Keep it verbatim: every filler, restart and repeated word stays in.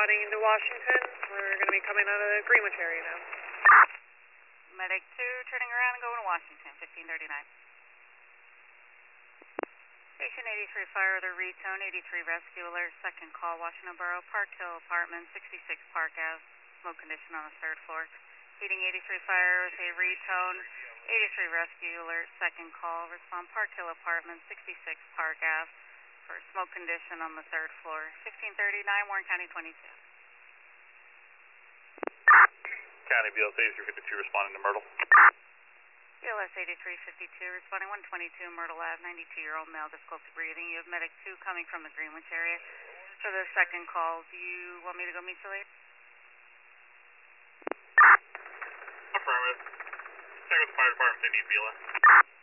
responding into Washington. We're going to be coming out of the Greenwich area now. Medic two, turning around and going to Washington, fifteen thirty-nine. Station eighty-three Fire with a retone, eighty-three Rescue Alert, second call, Washington Borough, Park Hill Apartment, sixty-six Park Ave, smoke condition on the third floor. Heating eighty-three Fire with a retone, eighty-three Rescue Alert, second call, respond Park Hill Apartment, sixty-six Park Ave, for smoke condition on the third floor. fifteen thirty-nine, Warren County twenty-two. County B L S eighty-three fifty-two responding to Myrtle. B L S eighty-three fifty-two responding one twenty-two Myrtle Ave, ninety-two-year-old male, difficulty breathing. You have Medic two coming from the Greenwich area. For the second call, do you want me to go meet you later? Affirmative. Check with the fire department if they need B L S.